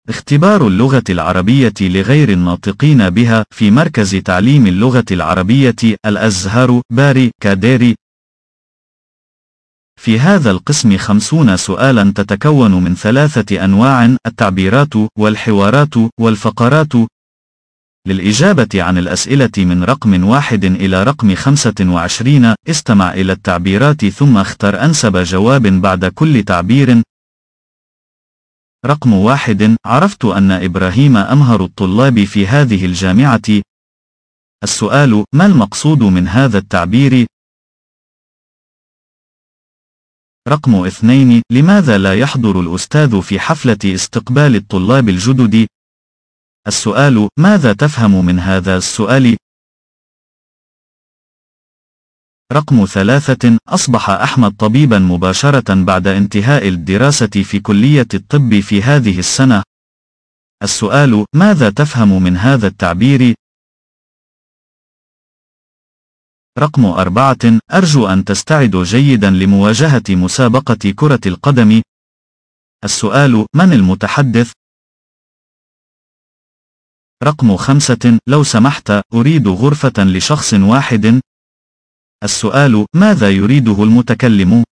اختبار اللغة العربية لغير الناطقين بها في مركز تعليم اللغة العربية الأزهر باري كاديري. في هذا القسم 50 سؤالا تتكون من 3 أنواع: التعبيرات والحوارات والفقرات. للإجابة عن الأسئلة من رقم 1 إلى رقم 25 استمع إلى التعبيرات ثم اختر أنسب جواب بعد كل تعبير. رقم 1: عرفت أن إبراهيم أمهر الطلاب في هذه الجامعة. السؤال: ما المقصود من هذا التعبير؟ رقم 2: لماذا لا يحضر الأستاذ في حفلة استقبال الطلاب الجدد؟ السؤال: ماذا تفهم من هذا السؤال؟ رقم 3: أصبح أحمد طبيبا مباشرة بعد انتهاء الدراسة في كلية الطب في هذه السنة. السؤال: ماذا تفهم من هذا التعبير؟ رقم 4: أرجو أن تستعد جيدا لمواجهة مسابقة كرة القدم. السؤال: من المتحدث؟ رقم 5: لو سمحت، أريد غرفة لشخص واحد. السؤال: ماذا يريده المتكلم؟